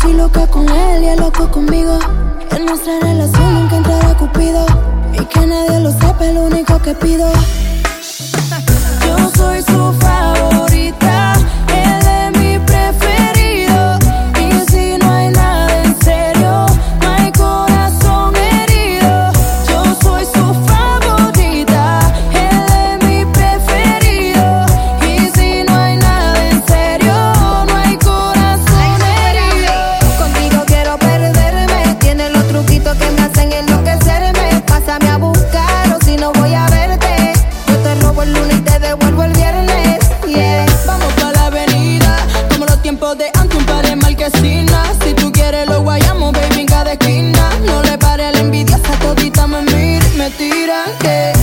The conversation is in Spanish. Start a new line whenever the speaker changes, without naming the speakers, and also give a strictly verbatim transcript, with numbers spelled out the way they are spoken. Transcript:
soy loca con él y él loco conmigo. En nuestra relación nunca entrará Cupido, y que nadie lo sepa, es lo único que pido. Yo soy su favorita, él es mi preferido. Y si no hay nada en serio, no hay corazón herido. Yo soy su favorita, él es mi preferido. Y si no hay nada en serio, no hay corazón herido.
Contigo quiero perderme, tiene los truquitos que me hacen enloquecerme. Pásame a buscar o si no voy a verte. Yo te robo el lunes y te devuelvo el viernes, yeah.
Vamos pa' la avenida, como los tiempos de antes, un par de marquesinas. Si tú quieres lo guayamos, baby, en cada esquina. No le pare a la envidiosa, todita me mira y me tiran, que